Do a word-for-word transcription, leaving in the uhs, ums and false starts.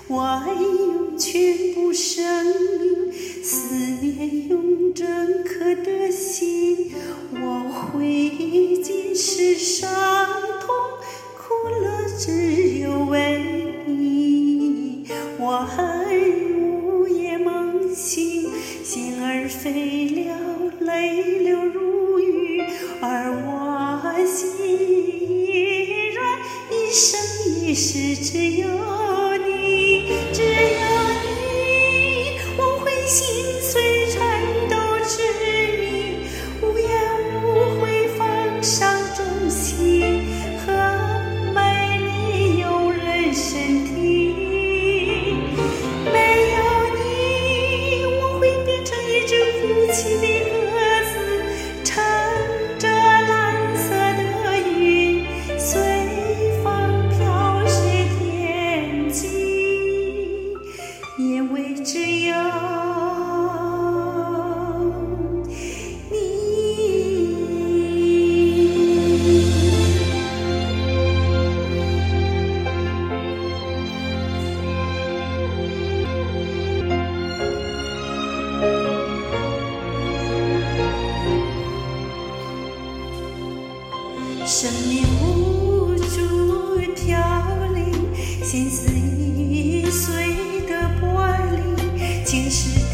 我爱用全部生命，思念用整颗的心。我会尽是伤痛，苦乐只有为你。我爱午夜梦醒，心儿飞了，泪流如雨，而我心依然一生一世只有你，只有你。我会心碎颤抖致命，无言无悔放上忠心，和美丽诱人身体。没有你，我会变成一只哭泣的鸽子，乘着蓝色的云，随风飘逝天际，因为只有你。生命无助飘零，心思易碎的玻璃，竟是